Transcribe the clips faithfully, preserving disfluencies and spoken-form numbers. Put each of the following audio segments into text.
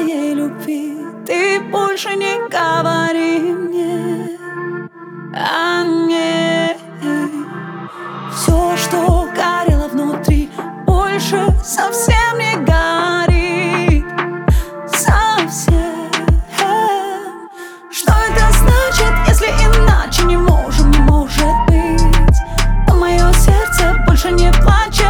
твоей любви ты больше не говори мне о ней. Все, что горело внутри, больше совсем не горит. Совсем. Что это значит, если иначе не можем, не может быть? Но мое сердце больше не плачет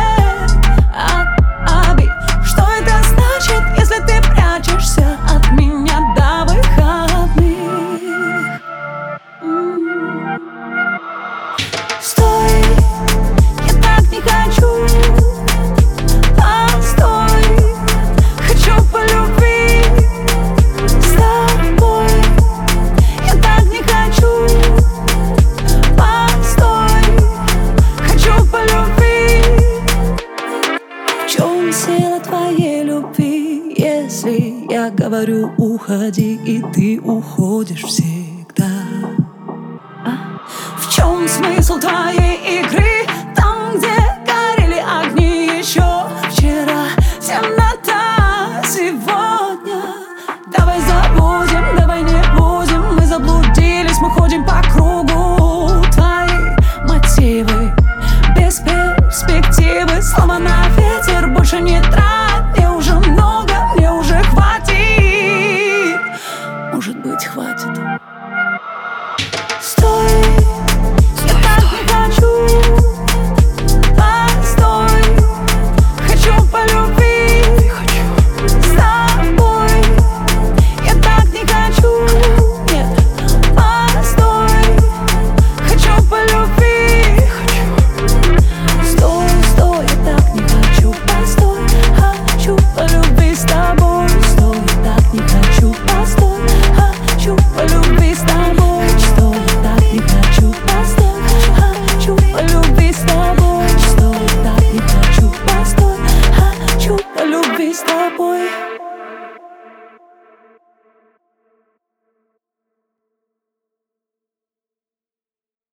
от обид. Что это значит, если ты прячешься от меня до выходных? М-м. Стой, я так не хочу. Постой, хочу по любви с тобой. Я так не хочу. Постой, хочу по любви. В чем сила твоей любви, если я говорю уходи, и ты уходишь всегда? А? В чем смысл твоей игры?